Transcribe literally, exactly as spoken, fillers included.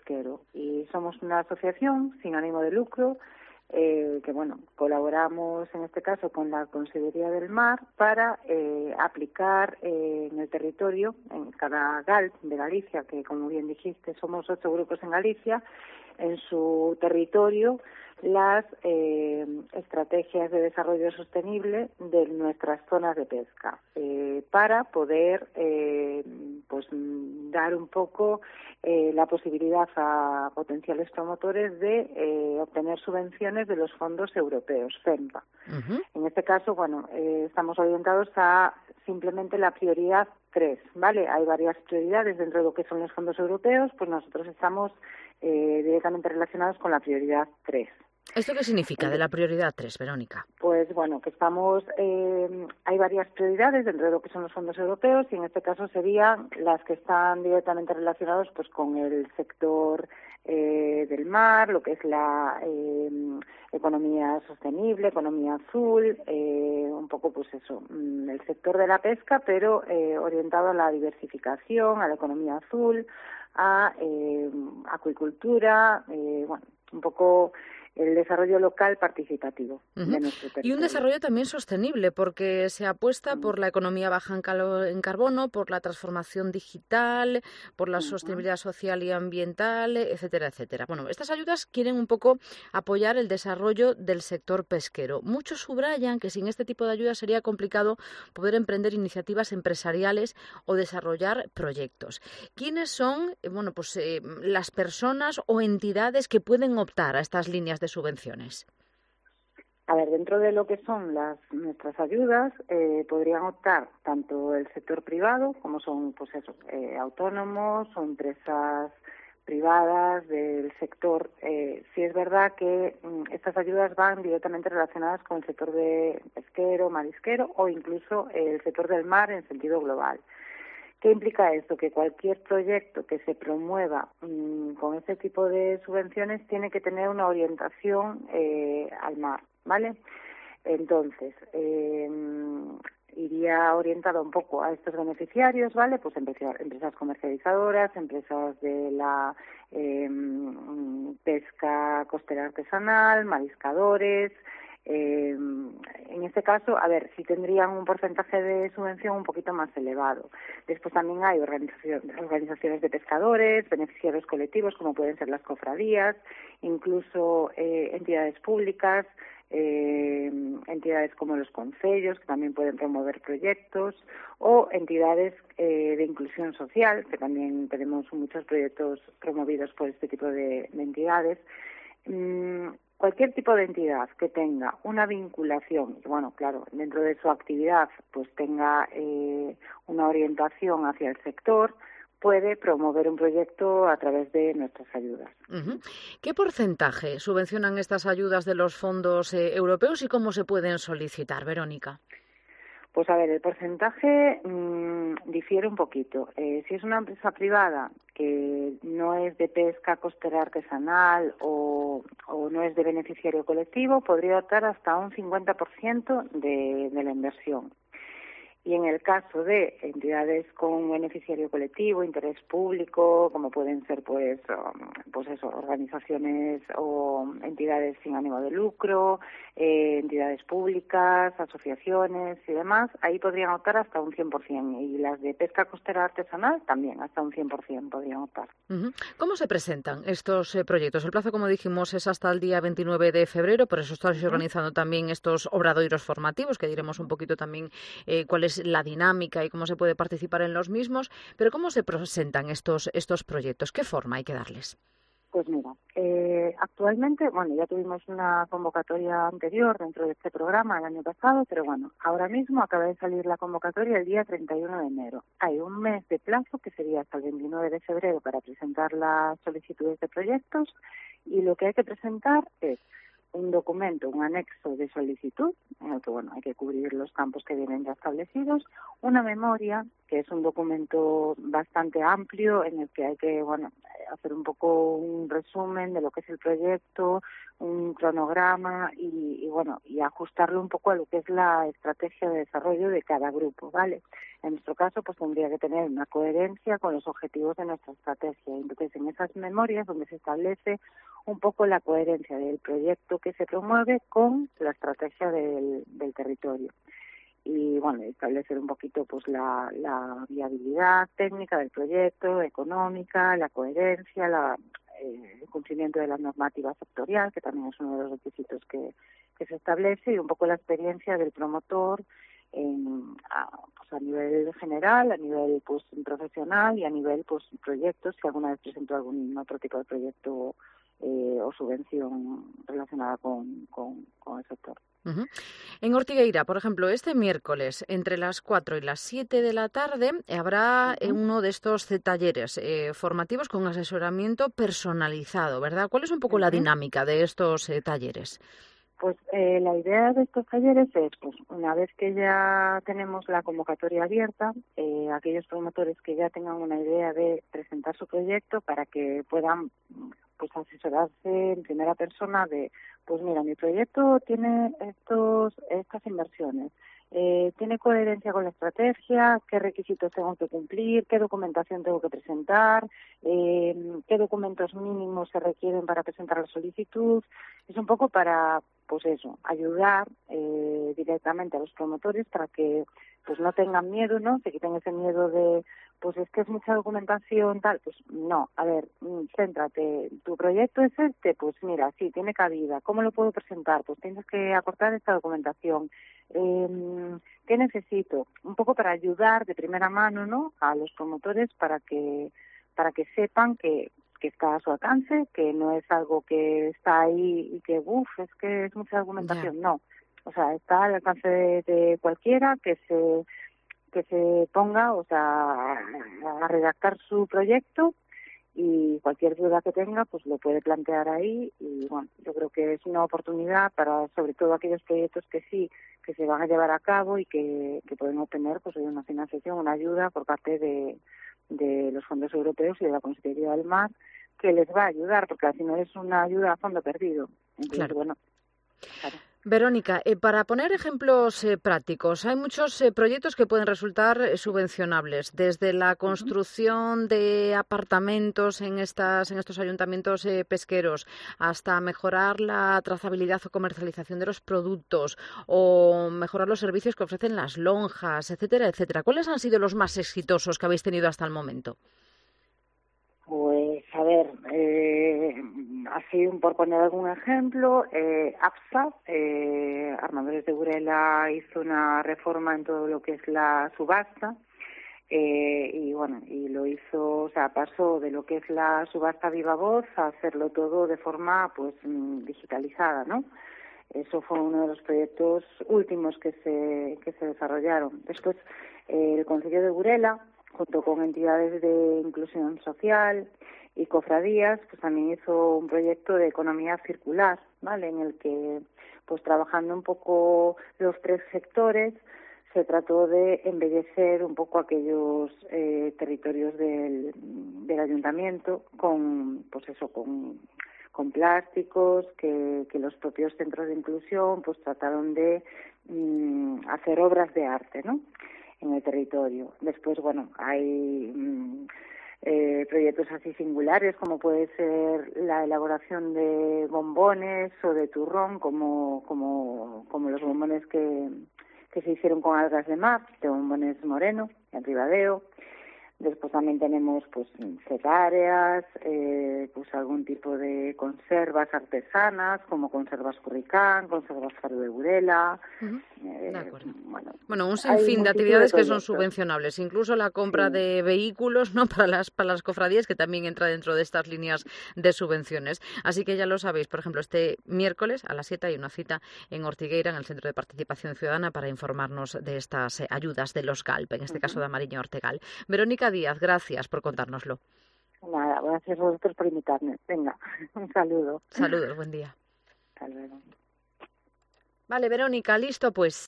pesquero. Y somos una asociación sin ánimo de lucro eh, que, bueno, colaboramos en este caso con la Consejería del Mar para eh, aplicar eh, en el territorio, en cada G A L de Galicia, que como bien dijiste somos ocho grupos en Galicia, en su territorio las eh, estrategias de desarrollo sostenible de nuestras zonas de pesca eh, para poder eh, pues dar un poco eh, la posibilidad a potenciales promotores de eh, obtener subvenciones de los fondos europeos, FEMPA. Uh-huh. En este caso, bueno, eh, estamos orientados a simplemente la prioridad tres, ¿vale? Hay varias prioridades dentro de lo que son los fondos europeos, pues nosotros estamos eh, directamente relacionados con la prioridad tres. ¿Esto qué significa de la prioridad tres, Verónica? Pues bueno, que estamos, eh, hay varias prioridades dentro de lo que son los fondos europeos y en este caso serían las que están directamente relacionados pues con el sector eh, del mar, lo que es la eh, economía sostenible, economía azul, eh, un poco pues eso, el sector de la pesca, pero eh, orientado a la diversificación, a la economía azul, a eh, acuicultura, eh, bueno, un poco el desarrollo local participativo uh-huh. de nuestro territorio. Y un desarrollo también sostenible, porque se apuesta uh-huh. por la economía baja en, calo- en carbono, por la transformación digital, por la uh-huh. sostenibilidad social y ambiental, etcétera, etcétera. Bueno, estas ayudas quieren un poco apoyar el desarrollo del sector pesquero. Muchos subrayan que sin este tipo de ayudas sería complicado poder emprender iniciativas empresariales o desarrollar proyectos. ¿Quiénes son, bueno, pues eh, las personas o entidades que pueden optar a estas líneas de de subvenciones? A ver, dentro de lo que son las nuestras ayudas, eh, podrían optar tanto el sector privado, como son pues eso, eh, autónomos o empresas privadas del sector. Eh, sí es verdad que mm, estas ayudas van directamente relacionadas con el sector de pesquero, marisquero o incluso el sector del mar en sentido global. ¿Qué implica esto? Que cualquier proyecto que se promueva mmm, con este tipo de subvenciones tiene que tener una orientación eh, al mar, ¿vale? Entonces, eh, iría orientado un poco a estos beneficiarios, ¿vale? Pues empresas, empresas comercializadoras, empresas de la eh, pesca costera artesanal, mariscadores. Eh, en este caso, a ver, sí tendrían un porcentaje de subvención un poquito más elevado. Después también hay organizaciones, organizaciones de pescadores, beneficiarios colectivos, como pueden ser las cofradías, incluso eh, entidades públicas, eh, entidades como los concellos, que también pueden promover proyectos, o entidades eh, de inclusión social, que también tenemos muchos proyectos promovidos por este tipo de, de entidades. Mm, Cualquier tipo de entidad que tenga una vinculación, bueno, claro, dentro de su actividad, pues tenga eh, una orientación hacia el sector, puede promover un proyecto a través de nuestras ayudas. Uh-huh. ¿Qué porcentaje subvencionan estas ayudas de los fondos eh, europeos y cómo se pueden solicitar, Verónica? Pues a ver, el porcentaje mmm, difiere un poquito. Eh, si es una empresa privada que no es de pesca costera artesanal o, o no es de beneficiario colectivo, podría optar hasta un cincuenta por ciento de, de la inversión. Y en el caso de entidades con beneficiario colectivo, interés público, como pueden ser pues, pues eso, organizaciones o entidades sin ánimo de lucro, eh, entidades públicas, asociaciones y demás, ahí podrían optar hasta un cien por ciento. Y las de pesca costera artesanal también, hasta un cien por ciento podrían optar. Uh-huh. ¿Cómo se presentan estos eh, proyectos? El plazo, como dijimos, es hasta el día veintinueve de febrero, por eso estáis uh-huh. organizando también estos obradoiros formativos, que diremos un poquito también eh, cuál es la dinámica y cómo se puede participar en los mismos, pero ¿cómo se presentan estos estos proyectos? ¿Qué forma hay que darles? Pues mira, eh, actualmente, bueno, ya tuvimos una convocatoria anterior dentro de este programa el año pasado, pero bueno, ahora mismo acaba de salir la convocatoria el día treinta y uno de enero. Hay un mes de plazo, que sería hasta el veintinueve de febrero, para presentar las solicitudes de proyectos, y lo que hay que presentar es un documento, un anexo de solicitud, en el que bueno, hay que cubrir los campos que vienen ya establecidos, una memoria, que es un documento bastante amplio en el que hay que bueno, hacer un poco un resumen de lo que es el proyecto, un cronograma y, y bueno, y ajustarlo un poco a lo que es la estrategia de desarrollo de cada grupo, ¿vale? En nuestro caso, pues tendría que tener una coherencia con los objetivos de nuestra estrategia. Entonces, en esas memorias donde se establece un poco la coherencia del proyecto que se promueve con la estrategia del, del territorio. Y bueno, establecer un poquito pues la, la viabilidad técnica del proyecto, económica, la coherencia, la, eh, el cumplimiento de la normativa sectorial, que también es uno de los requisitos que, que se establece, y un poco la experiencia del promotor en, a, pues a nivel general, a nivel pues profesional y a nivel pues proyectos, si alguna vez presentó algún otro tipo de proyecto eh, o subvención relacionada con, con, con el sector. Uh-huh. En Ortigueira, por ejemplo, este miércoles entre las cuatro y las siete de la tarde habrá uh-huh. uno de estos talleres eh, formativos con asesoramiento personalizado, ¿verdad? ¿Cuál es un poco uh-huh. la dinámica de estos eh, talleres? Pues eh, la idea de estos talleres es, pues una vez que ya tenemos la convocatoria abierta, eh, aquellos promotores que ya tengan una idea de presentar su proyecto para que puedan pues asesorarse en primera persona de, pues mira, mi proyecto tiene estos estas inversiones, eh, tiene coherencia con la estrategia, qué requisitos tengo que cumplir, qué documentación tengo que presentar, eh, qué documentos mínimos se requieren para presentar la solicitud. Es un poco para, pues eso, ayudar eh, directamente a los promotores para que pues no tengan miedo, ¿no? Se quiten ese miedo de, pues es que es mucha documentación, tal. Pues no, a ver, céntrate, tu proyecto es este, pues mira, sí, tiene cabida. ¿Cómo lo puedo presentar? Pues tienes que acortar esta documentación. Eh, ¿Qué necesito? Un poco para ayudar de primera mano, ¿no? A los promotores para que para que sepan que que está a su alcance, que no es algo que está ahí y que, uff, es que es mucha argumentación, yeah. no. O sea, está al alcance de, de cualquiera que se que se ponga, o sea, a redactar su proyecto y cualquier duda que tenga, pues lo puede plantear ahí y, bueno, yo creo que es una oportunidad para, sobre todo, aquellos proyectos que sí, que se van a llevar a cabo y que, que pueden obtener, pues, una financiación, una ayuda por parte de de los fondos europeos y de la Consejería del Mar, que les va a ayudar, porque al final es una ayuda a fondo perdido. Entonces, claro. bueno, claro. Verónica, eh, para poner ejemplos eh, prácticos, hay muchos eh, proyectos que pueden resultar eh, subvencionables, desde la construcción uh-huh. de apartamentos en estas en estos ayuntamientos eh, pesqueros hasta mejorar la trazabilidad o comercialización de los productos o mejorar los servicios que ofrecen las lonjas, etcétera, etcétera. ¿Cuáles han sido los más exitosos que habéis tenido hasta el momento? Pues, a ver, eh, así por poner algún ejemplo, eh, APSA, eh, Armadores de Burela, hizo una reforma en todo lo que es la subasta, eh, y bueno, y lo hizo, o sea, pasó de lo que es la subasta viva voz a hacerlo todo de forma, pues, digitalizada, ¿no? Eso fue uno de los proyectos últimos que se, que se desarrollaron. Después, eh, el Concello de Burela, junto con entidades de inclusión social y cofradías, pues también hizo un proyecto de economía circular, ¿vale? En el que, pues trabajando un poco los tres sectores, se trató de embellecer un poco aquellos eh, territorios del, del ayuntamiento con, pues eso, con, con plásticos que, que los propios centros de inclusión, pues trataron de mm, hacer obras de arte, ¿no? En el territorio. Después, bueno, hay mmm, eh, proyectos así singulares como puede ser la elaboración de bombones o de turrón, como como como los bombones que, que se hicieron con algas de mar, de bombones moreno, en Ribadeo. Después también tenemos pues cetáreas, eh, pues algún tipo de conservas artesanas, como conservas curricán, conservas faro de Burela. Uh-huh. eh, de acuerdo. Bueno, bueno, un sinfín de actividades de que son subvencionables, incluso la compra sí. de vehículos, ¿no? Para las para las cofradías, que también entra dentro de estas líneas de subvenciones. Así que ya lo sabéis, por ejemplo, este miércoles a las siete hay una cita en Ortigueira, en el Centro de Participación Ciudadana, para informarnos de estas eh, ayudas de los GALP, en este uh-huh. caso de Amariño Ortegal. Verónica Díaz, gracias por contárnoslo. Nada, gracias a vosotros por invitarme. Venga, un saludo. Saludos, buen día. Hasta luego. Vale, Verónica, listo pues.